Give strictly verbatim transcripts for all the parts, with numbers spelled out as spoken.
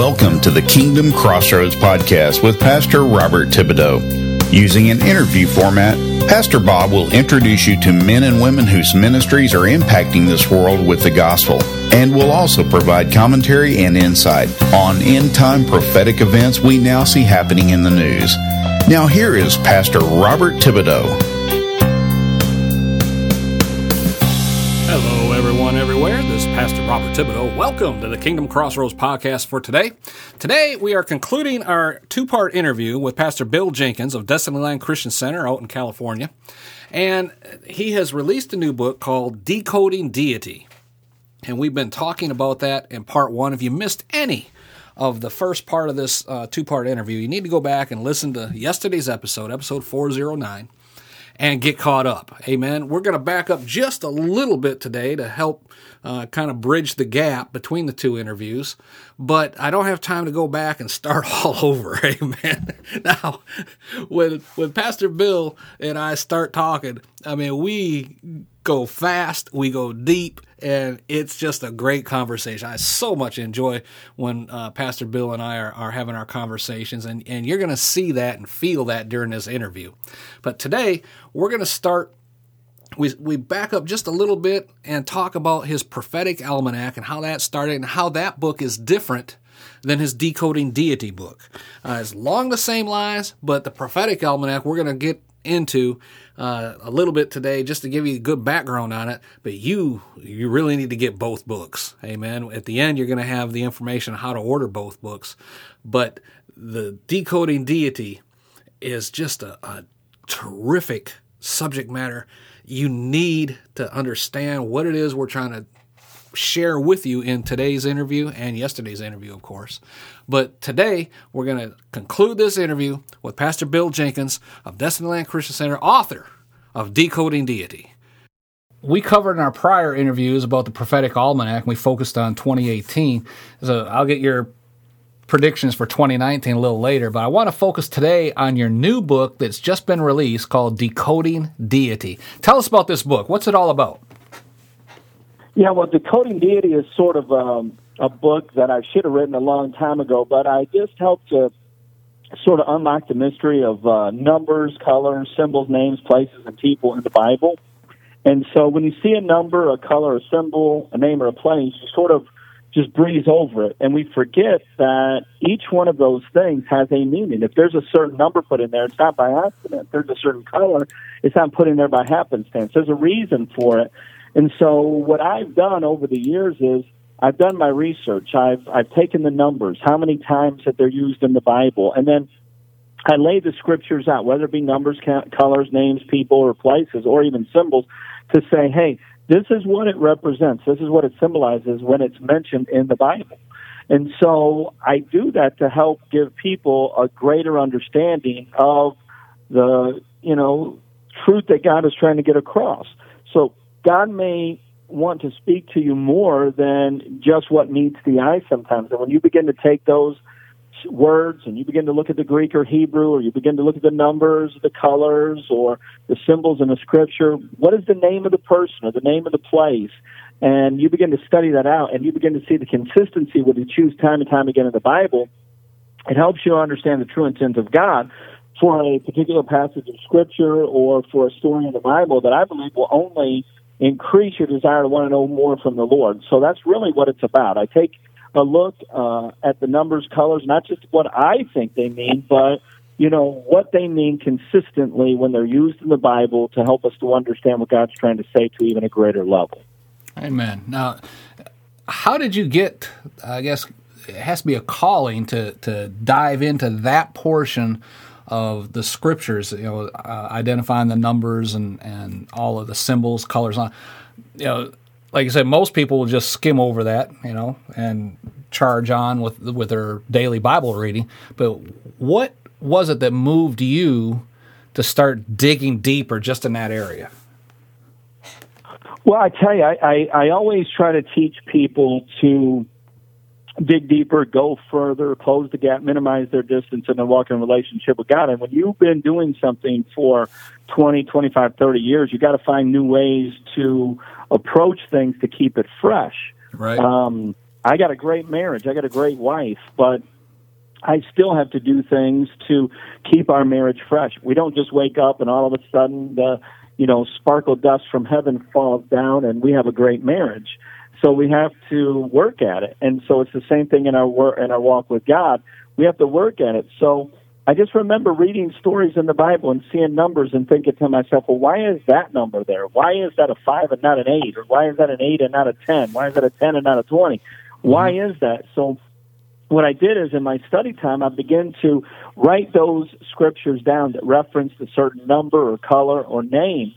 Welcome to the Kingdom Crossroads podcast with Pastor Robert Thibodeau. Using an interview format, Pastor Bob will introduce you to men and women whose ministries are impacting this world with the gospel, and will also provide commentary and insight on end-time prophetic events we now see happening in the news. Now here is Pastor Robert Thibodeau. Hello, everyone, everywhere. This is Pastor Robert Thibodeau. Welcome to the Kingdom Crossroads podcast for today. Today, we are concluding our two-part interview with Pastor Bill Jenkins of Destiny Land Christian Center out in California. And he has released a new book called Decoding Deity. And we've been talking about that in part one. If you missed any of the first part of this uh, two-part interview, you need to go back and listen to yesterday's episode, episode four oh nine. And get caught up. Amen. We're going to back up just a little bit today to help uh, kind of bridge the gap between the two interviews. But I don't have time to go back and start all over. Amen. Now, when, when Pastor Bill and I start talking, I mean, we go fast, we go deep, and it's just a great conversation. I so much enjoy when uh, Pastor Bill and I are, are having our conversations, and, and you're going to see that and feel that during this interview. But today, we're going to start, we, we back up just a little bit and talk about his prophetic almanac and how that started and how that book is different than his Decoding Deity book. Uh, it's along the same lines, but the prophetic almanac we're going to get into uh, a little bit today just to give you a good background on it, but you you really need to get both books. Amen. At the end, you're going to have the information on how to order both books, but the Decoding Deity is just a, a terrific subject matter. You need to understand what it is we're trying to share with you in today's interview and yesterday's interview, of course. But today, we're going to conclude this interview with Pastor Bill Jenkins of Destiny Land Christian Center, author of Decoding Deity. We covered in our prior interviews about the prophetic almanac, and we focused on twenty eighteen. So I'll get your predictions for twenty nineteen a little later, but I want to focus today on your new book that's just been released called Decoding Deity. Tell us about this book. What's it all about? Yeah, well, Decoding Deity is sort of um, a book that I should have written a long time ago, but I just helped to sort of unlock the mystery of uh, numbers, colors, symbols, names, places, and people in the Bible. And so when you see a number, a color, a symbol, a name, or a place, you sort of just breeze over it. And we forget that each one of those things has a meaning. If there's a certain number put in there, it's not by accident. If there's a certain color, it's not put in there by happenstance. There's a reason for it. And so what I've done over the years is I've done my research. I've I've taken the numbers, how many times that they're used in the Bible, and then I lay the scriptures out, whether it be numbers, colors, names, people, or places, or even symbols, to say, hey, this is what it represents. This is what it symbolizes when it's mentioned in the Bible. And so I do that to help give people a greater understanding of the, you know, truth that God is trying to get across. So God may want to speak to you more than just what meets the eye sometimes. And when you begin to take those words and you begin to look at the Greek or Hebrew, or you begin to look at the numbers, the colors, or the symbols in the scripture, what is the name of the person or the name of the place? And you begin to study that out, and you begin to see the consistency when you choose time and time again in the Bible. It helps you understand the true intent of God for a particular passage of scripture or for a story in the Bible that I believe will only increase your desire to want to know more from the Lord. So that's really what it's about. I take a look uh, at the numbers, colors, not just what I think they mean, but, you know, what they mean consistently when they're used in the Bible to help us to understand what God's trying to say to even a greater level. Amen. Now, how did you get, I guess, it has to be a calling to, to dive into that portion of the scriptures, you know, uh, identifying the numbers and, and all of the symbols, colors. On, you know, like I said, most people will just skim over that, you know, and charge on with with their daily Bible reading. But what was it that moved you to start digging deeper just in that area? Well, I tell you, I, I, I always try to teach people to dig deeper, go further, close the gap, minimize their distance, and then walk in a relationship with God. And when you've been doing something for twenty, twenty-five, thirty years, you got to find new ways to approach things to keep it fresh. Right. Um, I got a great marriage, I got a great wife, but I still have to do things to keep our marriage fresh. We don't just wake up and all of a sudden the, you know, sparkle dust from heaven falls down and we have a great marriage. So we have to work at it. And so it's the same thing in our work, in our walk with God. We have to work at it. So I just remember reading stories in the Bible and seeing numbers and thinking to myself, well, why is that number there? Why is that a five and not an eight? Or why is that an eight and not a ten? Why is that a ten and not a twenty? Why is that? So what I did is in my study time, I began to write those scriptures down that referenced a certain number or color or name.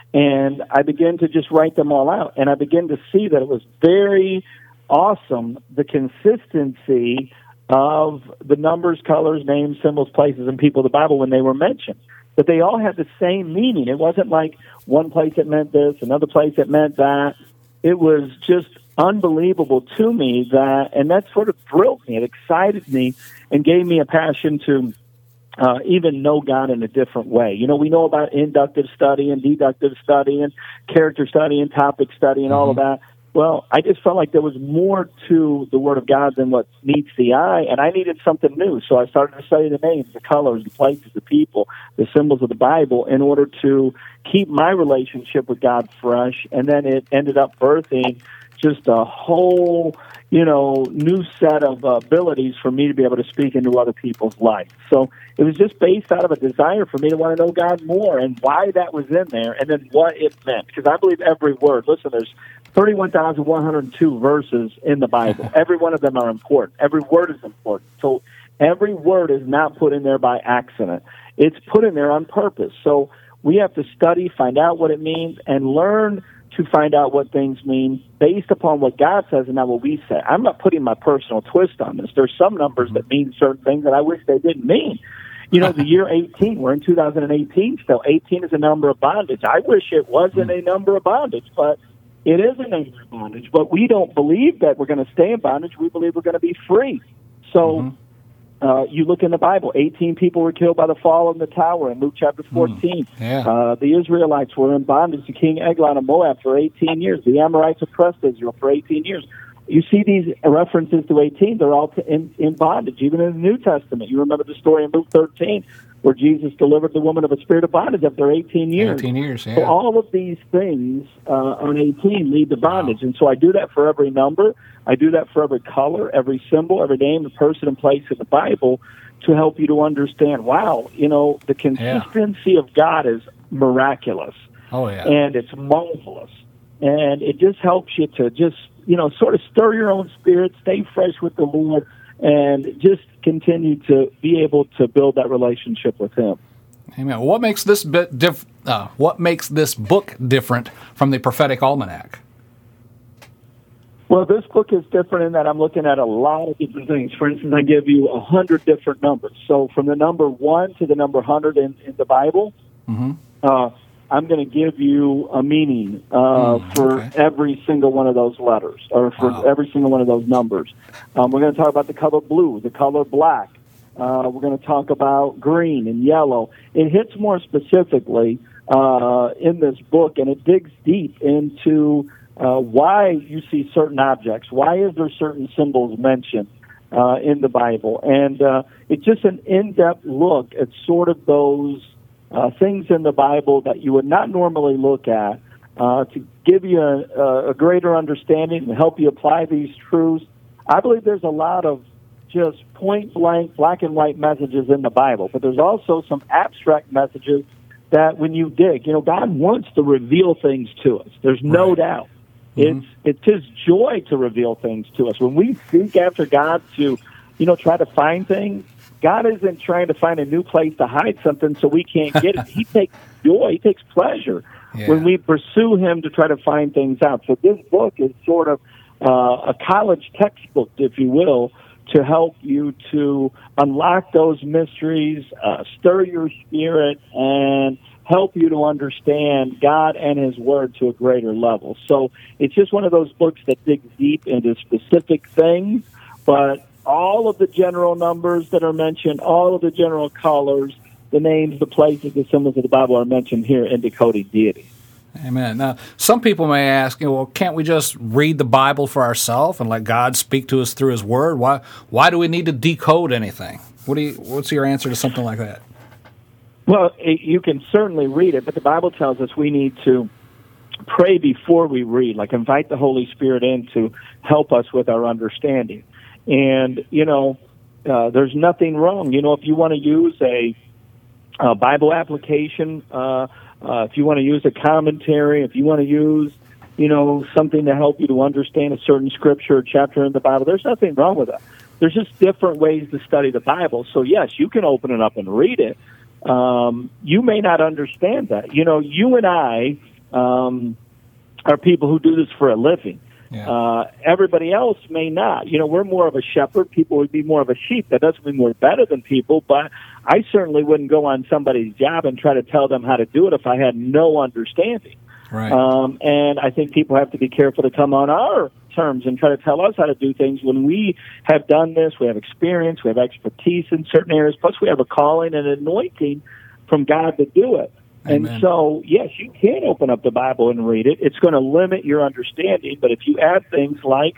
And I began to just write them all out. And I began to see that it was very awesome, the consistency of the numbers, colors, names, symbols, places, and people of the Bible when they were mentioned. But they all had the same meaning. It wasn't like one place it meant this, another place it meant that. It was just unbelievable to me that, and that sort of thrilled me. It excited me and gave me a passion to uh, even know God in a different way. You know, we know about inductive study and deductive study and character study and topic study and mm-hmm. all of that. Well, I just felt like there was more to the Word of God than what meets the eye, and I needed something new. So I started to study the names, the colors, the places, the people, the symbols of the Bible in order to keep my relationship with God fresh, and then it ended up birthing just a whole, you know, new set of uh, abilities for me to be able to speak into other people's lives. So it was just based out of a desire for me to want to know God more and why that was in there and then what it meant. Because I believe every word, listen, there's thirty-one thousand one hundred two verses in the Bible. Every one of them are important. Every word is important. So every word is not put in there by accident. It's put in there on purpose. So we have to study, find out what it means, and learn to find out what things mean based upon what God says and not what we say. I'm not putting my personal twist on this. There's some numbers that mean certain things that I wish they didn't mean. You know, the year eighteen, we're in two thousand eighteen still. eighteen is a number of bondage. I wish it wasn't a number of bondage, but it is a number of bondage. But we don't believe that we're going to stay in bondage. We believe we're going to be free. So mm-hmm. uh, you look in the Bible, eighteen people were killed by the fall of the tower in Luke chapter fourteen. Mm, yeah. uh, the Israelites were in bondage to King Eglon of Moab for eighteen years. The Amorites oppressed Israel for eighteen years. You see these references to eighteen, they're all in, in bondage, even in the New Testament. You remember the story in Luke thirteen where Jesus delivered the woman of a spirit of bondage after eighteen years. eighteen years, yeah. So all of these things uh, on eighteen lead to bondage. Wow. And so I do that for every number. I do that for every color, every symbol, every name, the person and place in the Bible to help you to understand, wow, you know, the consistency yeah. of God is miraculous. Oh, yeah. And it's marvelous. And it just helps you to just, you know, sort of stir your own spirit, stay fresh with the Lord, and just continue to be able to build that relationship with Him. Amen. What makes this bit diff- uh, What makes this book different from the Prophetic Almanac? Well, this book is different in that I'm looking at a lot of different things. For instance, I give you a hundred different numbers. So from the number one to the number hundred in, in the Bible, mm-hmm. uh, I'm going to give you a meaning uh, mm, for okay. every single one of those letters, or for wow. every single one of those numbers. Um, we're going to talk about the color blue, the color black. Uh, we're going to talk about green and yellow. It hits more specifically uh, in this book, and it digs deep into uh, why you see certain objects. Why is there certain symbols mentioned uh, in the Bible? And uh, it's just an in-depth look at sort of those Uh, things in the Bible that you would not normally look at uh, to give you a, a greater understanding and help you apply these truths. I believe there's a lot of just point-blank, black and white messages in the Bible, but there's also some abstract messages that when you dig, you know, God wants to reveal things to us. There's no right. doubt. Mm-hmm. It's it's His joy to reveal things to us. When we seek after God to, you know, try to find things, God isn't trying to find a new place to hide something so we can't get it. He takes joy. He takes pleasure yeah. when we pursue Him to try to find things out. So this book is sort of uh, a college textbook, if you will, to help you to unlock those mysteries, uh, stir your spirit, and help you to understand God and His Word to a greater level. So it's just one of those books that digs deep into specific things, but all of the general numbers that are mentioned, all of the general colors, the names, the places, the symbols of the Bible are mentioned here in Decoding Deity. Amen. Now, some people may ask, you know, well, can't we just read the Bible for ourselves and let God speak to us through His Word? Why why do we need to decode anything? What do you, what's your answer to something like that? Well, it, you can certainly read it, but the Bible tells us we need to pray before we read, like invite the Holy Spirit in to help us with our understanding. And, you know, uh, there's nothing wrong. You know, if you want to use a, a Bible application, uh, uh, if you want to use a commentary, if you want to use, you know, something to help you to understand a certain scripture or chapter in the Bible, there's nothing wrong with that. There's just different ways to study the Bible. So, yes, you can open it up and read it. Um, you may not understand that. You know, you and I um, are people who do this for a living. Yeah. Uh, everybody else may not. You know, we're more of a shepherd. People would be more of a sheep. That doesn't mean we're better than people, but I certainly wouldn't go on somebody's job and try to tell them how to do it if I had no understanding. Right. Um, and I think people have to be careful to come on our terms and try to tell us how to do things when we have done this. We have experience, we have expertise in certain areas, plus we have a calling and anointing from God to do it. Amen. And so, yes, you can open up the Bible and read it. It's going to limit your understanding, but if you add things like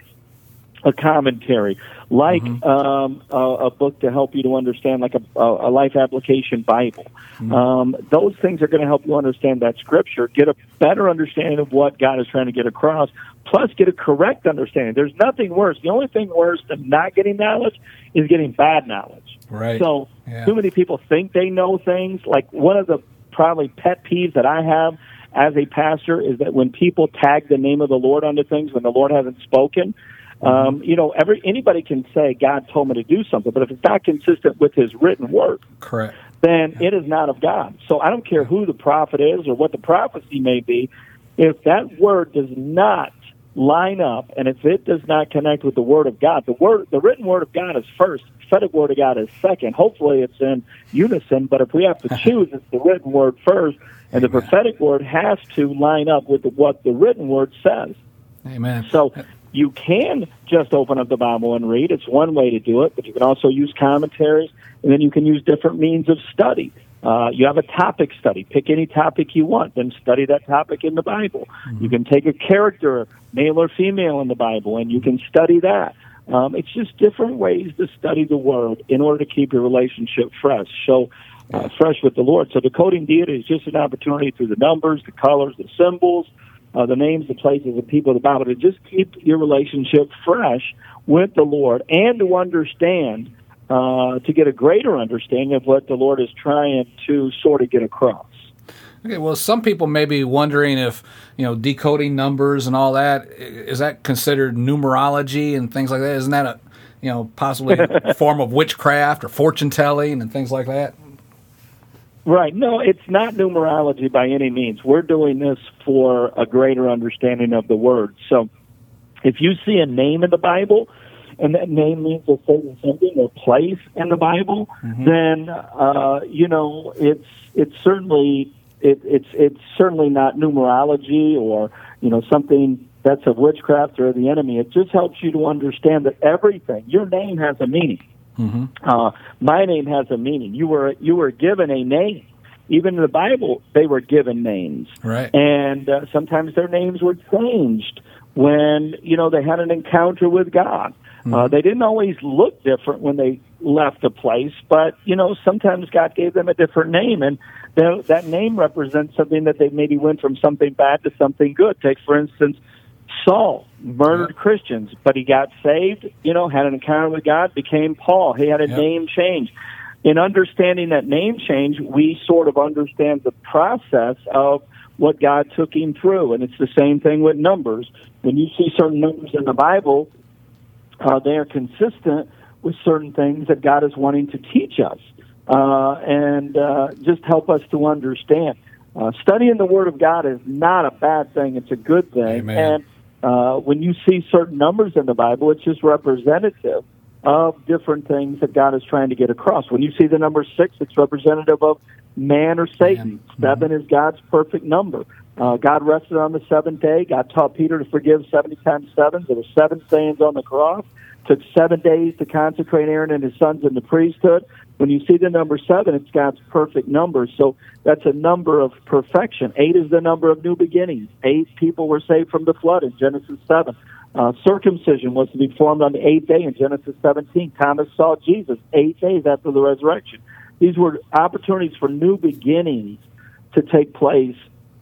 a commentary, like mm-hmm. um, a, a book to help you to understand, like a, a life application Bible, mm-hmm. um, those things are going to help you understand that Scripture, get a better understanding of what God is trying to get across, plus get a correct understanding. There's nothing worse. The only thing worse than not getting knowledge is getting bad knowledge. Right. So yeah. too many people think they know things. Like one of the probably pet peeves that I have as a pastor is that when people tag the name of the Lord onto things when the Lord hasn't spoken, mm-hmm. um, you know, every anybody can say, God told me to do something, but if it's not consistent with His written word, correct, then yeah. it is not of God. So I don't care who the prophet is or what the prophecy may be. If that word does not line up, and if it does not connect with the Word of God, the word, the written Word of God is first. Prophetic word of God is second. Hopefully it's in unison, but if we have to choose, it's the written word first, and Amen. The prophetic word has to line up with the, what the written word says. Amen. So you can just open up the Bible and read. It's one way to do it, but you can also use commentaries, and then you can use different means of study. Uh, you have a topic study. Pick any topic you want, then study that topic in the Bible. Mm-hmm. You can take a character, male or female, in the Bible, and you can study that. Um, it's just different ways to study the Word in order to keep your relationship fresh, so uh, fresh with the Lord. So decoding deity is just an opportunity through the numbers, the colors, the symbols, uh, the names, the places, the people of the Bible to just keep your relationship fresh with the Lord and to understand, uh, to get a greater understanding of what the Lord is trying to sort of get across. Okay, well, some people may be wondering if, you know, decoding numbers and all that, is that considered numerology and things like that? Isn't that a, you know, possibly a form of witchcraft or fortune telling and things like that? Right. No, it's not numerology by any means. We're doing this for a greater understanding of the Word. So if you see a name in the Bible, and that name means a certain something or place in the Bible, mm-hmm. then, uh, you know, it's it's certainly... It, it's it's certainly not numerology or, you know, something that's of witchcraft or the enemy. It just helps you to understand that everything, your name has a meaning. Mm-hmm. Uh, my name has a meaning. You were you were given a name. Even in the Bible, they were given names. Right. And uh, sometimes their names were changed when, you know, they had an encounter with God. Mm-hmm. Uh, they didn't always look different when they left a place, but, you know, sometimes God gave them a different name, and th- that name represents something that they maybe went from something bad to something good. Take, for instance, Saul murdered yep. Christians, but he got saved, you know, had an encounter with God, became Paul. He had a yep. name change. In understanding that name change, we sort of understand the process of what God took him through, and it's the same thing with numbers. When you see certain numbers in the Bible, uh, they are consistent with certain things that God is wanting to teach us uh, and uh, just help us to understand. Uh, studying the Word of God is not a bad thing. It's a good thing. Amen. And uh, when you see certain numbers in the Bible, it's just representative of different things that God is trying to get across. When you see the number six, it's representative of man or Satan. Man. Seven mm-hmm. is God's perfect number. Uh, God rested on the seventh day. God taught Peter to forgive seventy times seven. There were seven sayings on the cross. took seven days to consecrate Aaron and his sons in the priesthood. When you see the number seven, it's God's perfect number. So that's a number of perfection. Eight is the number of new beginnings. Eight people were saved from the flood in Genesis seven. Uh, circumcision was to be formed on the eighth day in Genesis seventeen. Thomas saw Jesus eight days after the resurrection. These were opportunities for new beginnings to take place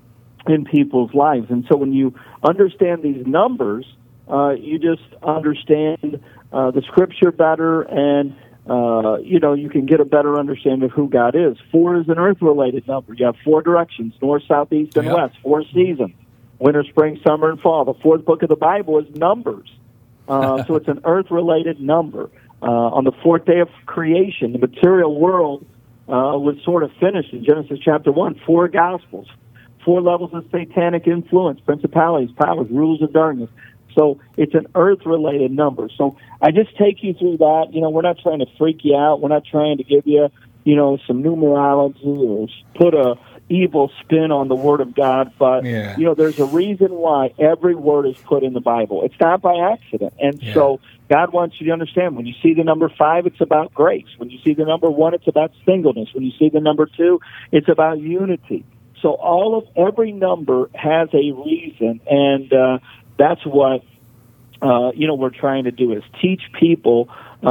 in people's lives. And so when you understand these numbers, uh, you just understand uh, the Scripture better, and uh, you know, you can get a better understanding of who God is. Four is an earth-related number. You have four directions: north, south, east, and yep. west. Four seasons: winter, spring, summer, and fall. The fourth book of the Bible is Numbers. Uh, so it's an earth-related number. Uh, on the fourth day of creation, the material world uh, was sort of finished in Genesis chapter one. Four Gospels, four levels of satanic influence, principalities, powers, rulers of darkness. So it's an earth-related number. So I just take you through that. You know, we're not trying to freak you out. We're not trying to give you, you know, some numerology or put a evil spin on the Word of God. But, yeah. you know, there's a reason why every word is put in the Bible. It's not by accident. And yeah. so God wants you to understand, when you see the number five, it's about grace. When you see the number one, it's about singleness. When you see the number two, it's about unity. So all of every number has a reason, and uh, that's what uh, you know we're trying to do, is teach people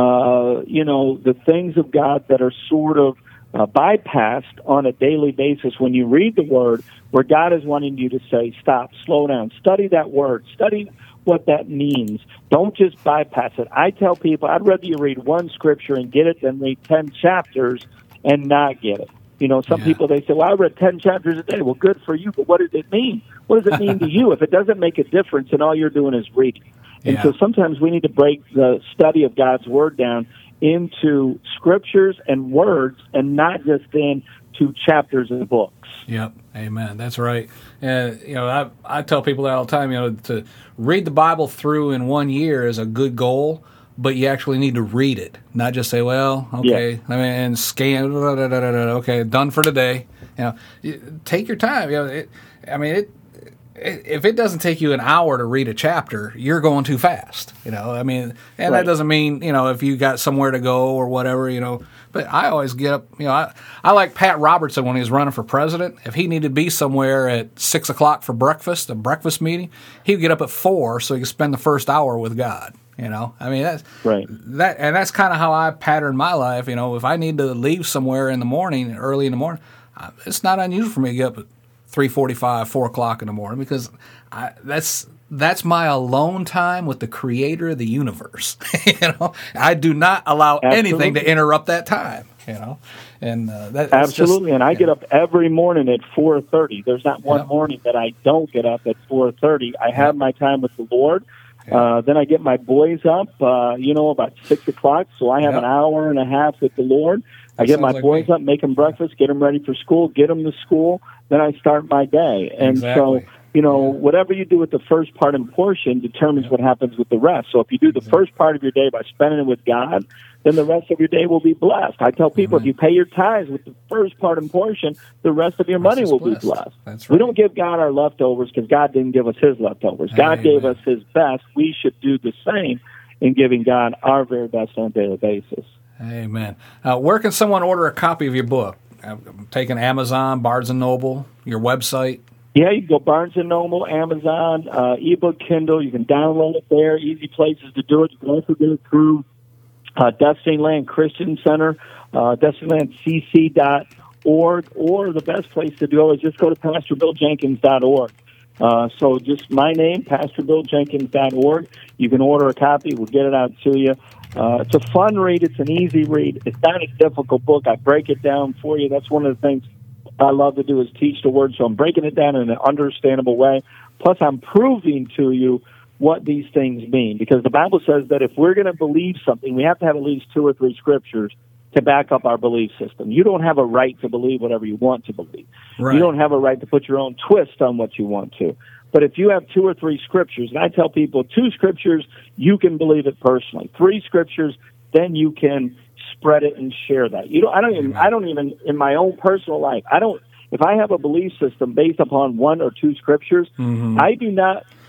uh, you know the things of God that are sort of uh, bypassed on a daily basis when you read the Word, where God is wanting you to say, stop, slow down, study that word, study what that means. Don't just bypass it. I tell people, I'd rather you read one scripture and get it than read ten chapters and not get it. You know, some yeah. people, they say, well, I read ten chapters a day. Well, good for you, but what does it mean? What does it mean to you if it doesn't make a difference and all you're doing is reading? And yeah. so sometimes we need to break the study of God's Word down into scriptures and words, and not just into chapters and books. Yep, amen. That's right. And you know, I I tell people that all the time. You know, to read the Bible through in one year is a good goal, but you actually need to read it, not just say, "Well, okay, yeah. I mean, and scan, da, da, da, da, da, okay, done for today." You know, you, take your time. You know, it, I mean, it, it. If it doesn't take you an hour to read a chapter, you're going too fast. You know, I mean, and right. that doesn't mean, you know, if you got somewhere to go or whatever, you know. But I always get up, you know, I, I like Pat Robertson when he was running for president. If he needed to be somewhere at six o'clock for breakfast, a breakfast meeting, he'd get up at four so he could spend the first hour with God. You know, I mean, that's right. That, and that's kind of how I pattern my life. You know, if I need to leave somewhere in the morning, early in the morning, it's not unusual for me to get up at three forty-five, four o'clock in the morning, because I, that's that's my alone time with the Creator of the universe. You know, I do not allow Absolutely. anything to interrupt that time. You know, and uh, that, that's absolutely. Just, and I yeah. get up every morning at four thirty. There's not one yep. morning that I don't get up at four thirty. I have yep. my time with the Lord. Yep. Uh, then I get my boys up, uh, you know, about six o'clock. So I have yep. an hour and a half with the Lord. I That get my like boys me. up, make them breakfast, get them ready for school, get them to school. Then I start my day. And Exactly. so, you know, Yeah. whatever you do with the first part and portion determines what happens with the rest. So if you do the Exactly. first part of your day by spending it with God, then the rest of your day will be blessed. I tell people, Amen. if you pay your tithes with the first part and portion, the rest of your Rest money is will blessed. be blessed. That's We right. don't give God our leftovers because God didn't give us his leftovers. God Amen. gave us his best. We should do the same in giving God our very best on a daily basis. Amen. Uh, where can someone order a copy of your book? I'm taking Amazon, Barnes and Noble, your website. Yeah, you can go Barnes and Noble, Amazon, uh, ebook, Kindle. You can download it there. Easy places to do it. You can also get it through uh, Destinyland Christian Center, uh, Destinyland C C dot org, or the best place to do it is just go to Pastor Bill Jenkins dot org. Uh, so just my name, Pastor Bill Jenkins dot org. You can order a copy. We'll get it out to you. Uh, it's a fun read. It's an easy read. It's not a difficult book. I break it down for you. That's one of the things I love to do, is teach the Word. So I'm breaking it down in an understandable way. Plus, I'm proving to you what these things mean, because the Bible says that if we're going to believe something, we have to have at least two or three scriptures to back up our belief system. You don't have a right to believe whatever you want to believe. Right. You don't have a right to put your own twist on what you want to. But if you have two or three scriptures, and I tell people two scriptures, you can believe it personally. Three scriptures, then you can spread it and share that. You don't. I don't even. I don't even in my own personal life. I don't. If I have a belief system based upon one or two scriptures, mm-hmm. I do not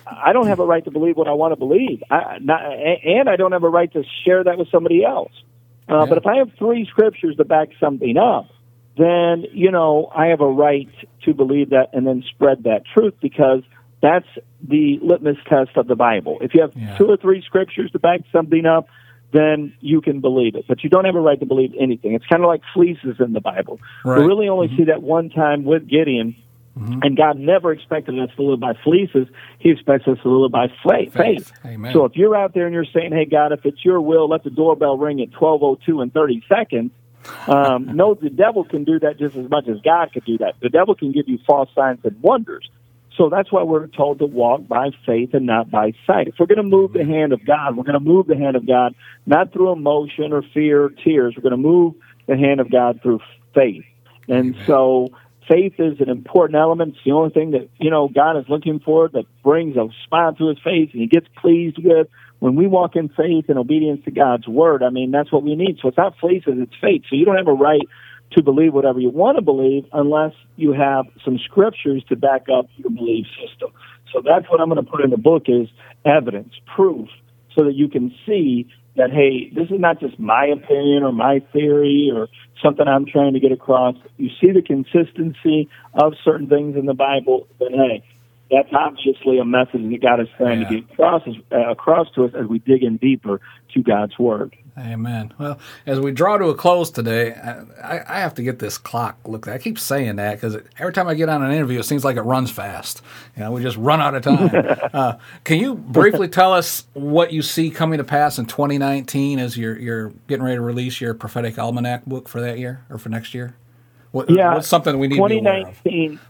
I don't have a right to believe what I want to believe. I, not, and I don't have a right to share that with somebody else. Uh, yeah. But if I have three scriptures to back something up, then, you know, I have a right to believe that and then spread that truth, because that's the litmus test of the Bible. If you have yeah. two or three scriptures to back something up, then you can believe it. But you don't have a right to believe anything. It's kind of like fleeces in the Bible. Right. We really only mm-hmm. see that one time with Gideon, mm-hmm. and God never expected us to live by fleeces. He expects us to live by faith. faith. Amen. So if you're out there and you're saying, hey, God, if it's your will, let the doorbell ring at twelve oh two and thirty seconds, um, no, the devil can do that just as much as God could do that. The devil can give you false signs and wonders. So that's why we're told to walk by faith and not by sight. If we're going to move the hand of God, we're going to move the hand of God not through emotion or fear or tears. We're going to move the hand of God through faith. And Amen. so faith is an important element. It's the only thing that, you know, God is looking for, that brings a smile to his face and he gets pleased with. When we walk in faith and obedience to God's word, I mean, that's what we need. So it's not fleeces, it's faith. So you don't have a right to believe whatever you want to believe unless you have some scriptures to back up your belief system. So that's what I'm going to put in the book, is evidence, proof, so that you can see that, hey, this is not just my opinion or my theory or something I'm trying to get across. You see the consistency of certain things in the Bible, then, hey, that's obviously a message that God is trying yeah. to get across, uh, across to us as we dig in deeper to God's Word. Amen. Well, as we draw to a close today, I, I have to get this clock looked at. I keep saying that because every time I get on an interview, it seems like it runs fast. You know, we just run out of time. uh, can you briefly tell us what you see coming to pass in twenty nineteen as you're, you're getting ready to release your Prophetic Almanac book for that year or for next year? What, yeah, what's something we need to be aware of?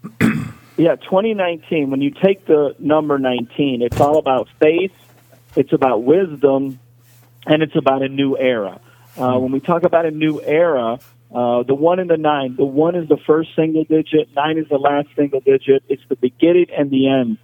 Yeah, twenty nineteen, when you take the number nineteen, it's all about faith, it's about wisdom, and it's about a new era. Uh, when we talk about a new era, uh, the one and the nine, the one is the first single digit, nine is the last single digit. It's the beginning and the end.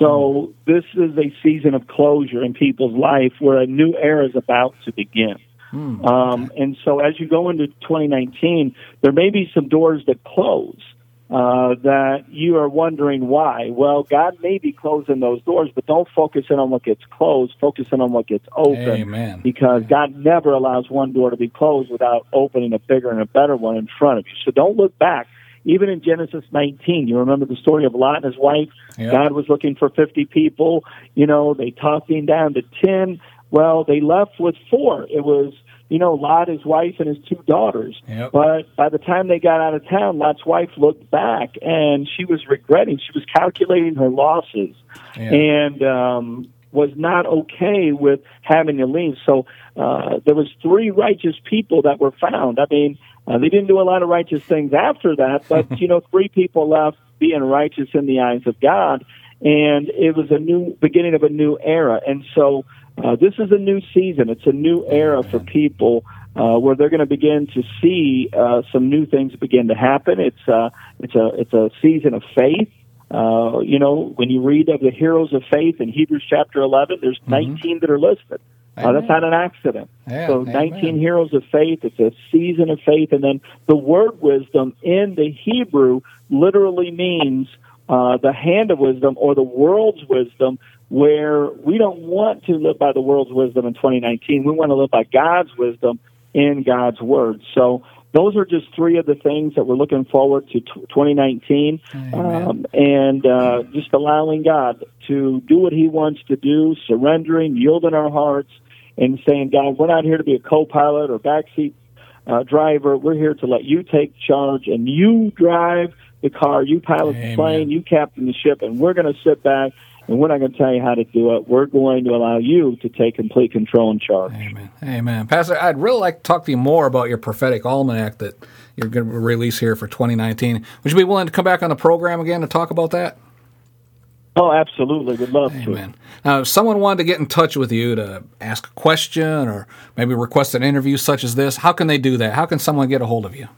So this is a season of closure in people's life where a new era is about to begin. Mm, um, okay. And so as you go into twenty nineteen, there may be some doors that close. Uh, that you are wondering why. Well, God may be closing those doors, but don't focus in on what gets closed. Focus in on what gets open. Amen. Because God never allows one door to be closed without opening a bigger and a better one in front of you. So don't look back. Even in Genesis nineteen, you remember the story of Lot and his wife? Yep. God was looking for fifty people. You know, they talked him down to ten. Well, they left with four. It was, you know, Lot, his wife, and his two daughters. Yep. But by the time they got out of town, Lot's wife looked back, and she was regretting. She was calculating her losses Yeah. and um, was not okay with having to leave. So uh, there was three righteous people that were found. I mean, uh, they didn't do a lot of righteous things after that, but, you know, three people left being righteous in the eyes of God, and it was a new beginning of a new era. And so Uh, this is a new season. It's a new era for people uh, where they're going to begin to see uh, some new things begin to happen. It's uh, it's a it's a season of faith. Uh, you know, when you read of the heroes of faith in Hebrews chapter eleven, there's mm-hmm. nineteen that are listed. Uh, that's not an accident. Yeah, so amen. nineteen heroes of faith. It's a season of faith, and then the word wisdom in the Hebrew literally means uh, the hand of wisdom or the world's wisdom, where we don't want to live by the world's wisdom in twenty nineteen. We want to live by God's wisdom in God's Word. So those are just three of the things that we're looking forward to twenty nineteen, um, and uh, just allowing God to do what He wants to do, surrendering, yielding our hearts, and saying, God, we're not here to be a co-pilot or backseat uh, driver. We're here to let You take charge, and You drive the car, You pilot Amen. the plane, You captain the ship, and we're going to sit back. And we're not going to tell you how to do it. We're going to allow You to take complete control and charge. Amen. Amen. Pastor, I'd really like to talk to you more about your prophetic almanac that you're going to release here for twenty nineteen. Would you be willing to come back on the program again to talk about that? Oh, absolutely. We'd love Amen. to. Now, if someone wanted to get in touch with you to ask a question or maybe request an interview such as this, how can they do that? How can someone get a hold of you?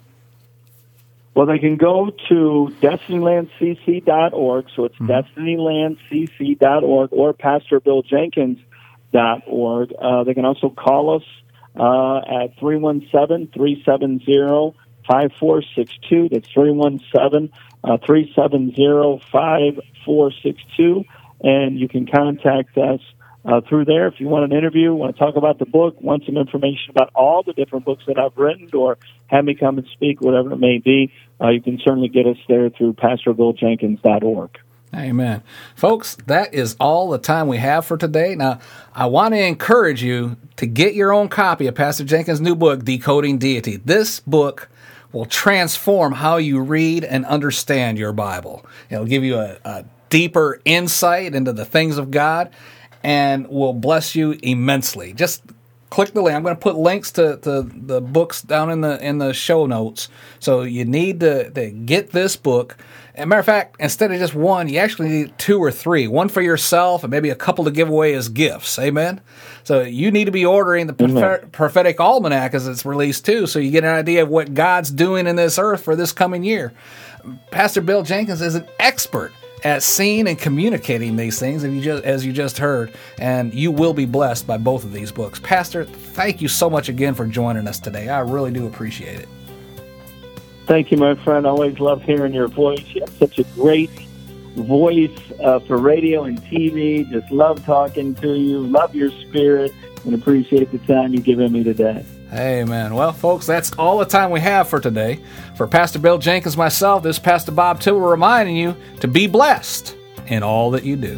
Well, they can go to destinyland c c dot org, so it's mm-hmm. destinyland c c dot org, or pastor bill jenkins dot org. Uh, they can also call us uh, at three one seven, three seven zero, five four six two. That's three one seven, three seven zero, five four six two. and you can contact us uh, through there if you want an interview, want to talk about the book, want some information about all the different books that I've written, or have me come and speak, whatever it may be. Uh, you can certainly get us there through pastor bill jenkins dot org. Amen. Folks, that is all the time we have for today. Now, I want to encourage you to get your own copy of Pastor Jenkins' new book, Decoding Deity. This book will transform how you read and understand your Bible. It'll give you a, a deeper insight into the things of God and will bless you immensely. Just click the link. I'm going to put links to, to the books down in the in the show notes. So you need to, to get this book. As a matter of fact, instead of just one, you actually need two or three. One for yourself and maybe a couple to give away as gifts. Amen? So you need to be ordering the Prophet- Prophetic Almanac as it's released too, so you get an idea of what God's doing in this earth for this coming year. Pastor Bill Jenkins is an expert at seeing and communicating these things, and you just, as you just heard, and you will be blessed by both of these books. Pastor, thank you so much again for joining us today. I really do appreciate it. Thank you, my friend. I always love hearing your voice. You have such a great voice uh, for radio and T V. Just love talking to you, love your spirit, and appreciate the time you've given me today. Amen. Well, folks, that's all the time we have for today. For Pastor Bill Jenkins, myself, this is Pastor Bob Tibble reminding you to be blessed in all that you do.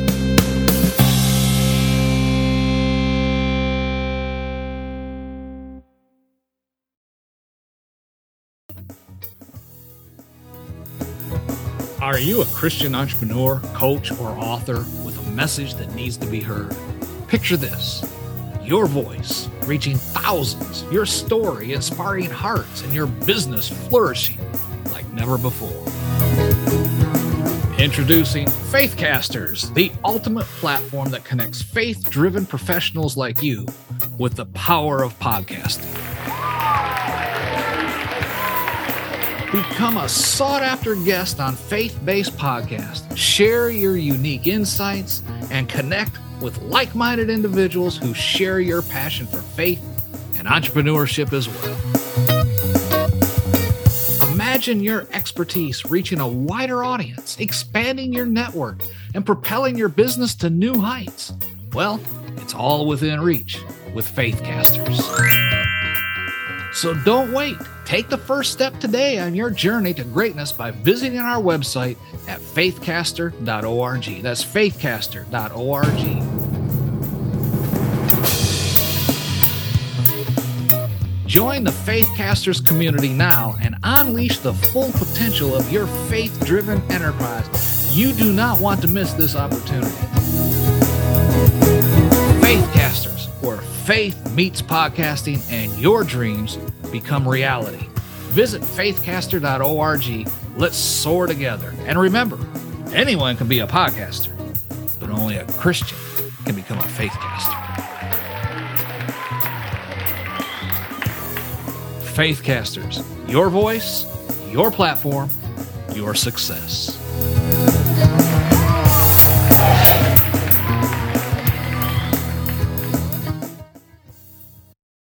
Are you a Christian entrepreneur, coach, or author with a message that needs to be heard? Picture this. Your voice reaching thousands, your story inspiring hearts, and your business flourishing like never before. Introducing Faithcasters, the ultimate platform that connects faith-driven professionals like you with the power of podcasting. Become a sought-after guest on faith-based podcasts. Share your unique insights and connect with like-minded individuals who share your passion for faith and entrepreneurship as well. Imagine your expertise reaching a wider audience, expanding your network, and propelling your business to new heights. Well, it's all within reach with Faithcasters. So don't wait. Take the first step today on your journey to greatness by visiting our website at faithcaster dot org. That's faithcaster dot org. Join the Faithcasters community now and unleash the full potential of your faith-driven enterprise. You do not want to miss this opportunity. Faithcasters, where faith meets podcasting and your dreams become reality. Visit faithcaster dot org. Let's soar together. And remember, anyone can be a podcaster, but only a Christian can become a faithcaster. Faithcasters, your voice, your platform, your success.